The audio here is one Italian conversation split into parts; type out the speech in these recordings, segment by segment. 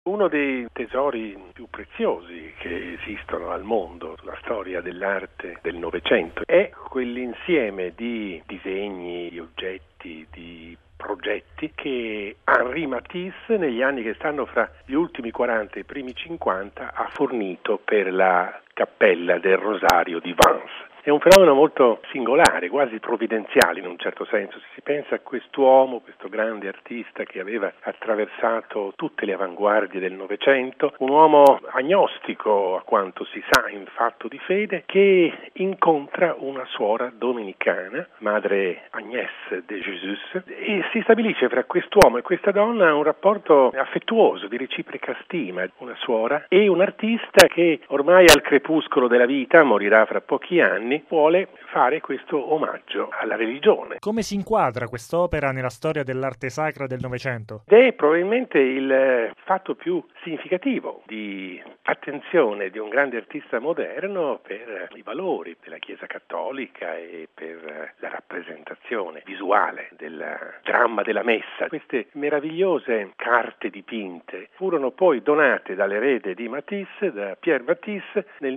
Uno dei tesori più preziosi che esistono al mondo, la storia dell'arte del Novecento, è quell'insieme di disegni, di oggetti, di progetti che Henri Matisse, negli anni che stanno fra gli ultimi 40 e i primi 50, ha fornito per la Cappella del Rosario di Vence. È un fenomeno molto singolare, quasi provvidenziale in un certo senso. Se si pensa a quest'uomo, questo grande artista che aveva attraversato tutte le avanguardie del Novecento, un uomo agnostico a quanto si sa in fatto di fede, che incontra una suora domenicana, madre Agnès de Jésus, e si stabilisce fra quest'uomo e questa donna un rapporto affettuoso, di reciproca stima. Una suora e un artista che ormai al crepuscolo della vita, morirà fra pochi anni, vuole fare questo omaggio alla religione. Come si inquadra quest'opera nella storia dell'arte sacra del Novecento? Ed è probabilmente il fatto più significativo di attenzione di un grande artista moderno per i valori della Chiesa cattolica e per la rappresentazione visuale del dramma della messa. Queste meravigliose carte dipinte furono poi donate dall'erede di Matisse, da Pierre Matisse, nel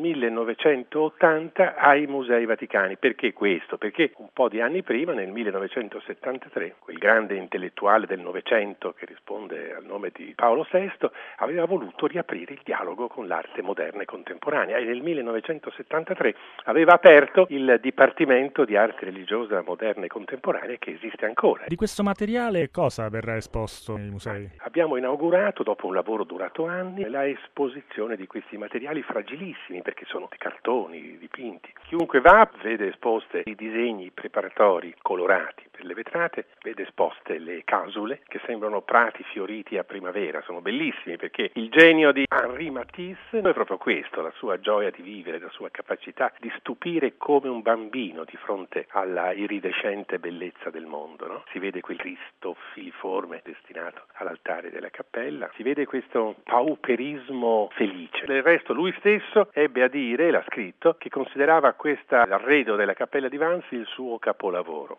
1980 ai Musei Vaticani. Perché questo? Perché un po' di anni prima, nel 1973, quel grande intellettuale del Novecento che risponde al nome di Paolo VI, aveva voluto riaprire il dialogo con l'arte moderna e contemporanea e nel 1973 aveva aperto il Dipartimento di Arte Religiosa Moderna e Contemporanea, che esiste ancora. Di questo materiale cosa verrà esposto nei musei? Abbiamo inaugurato, dopo un lavoro durato anni, la esposizione di questi materiali fragilissimi, perché sono dei cartoni, dipinti. Chiunque va vede esposte i disegni preparatori colorati per le vetrate, vede esposte le casule che sembrano prati fioriti a primavera, sono bellissimi perché il genio di Henri Matisse è proprio questo, la sua gioia di vivere, la sua capacità di stupire come un bambino di fronte alla iridescente bellezza del mondo, no? Si vede quel Cristo filiforme destinato all'altare della cappella, si vede questo pauperismo felice. Del resto lui stesso ebbe a dire, l'ha scritto, che considerava questo arredo della Cappella di Vence il suo capolavoro.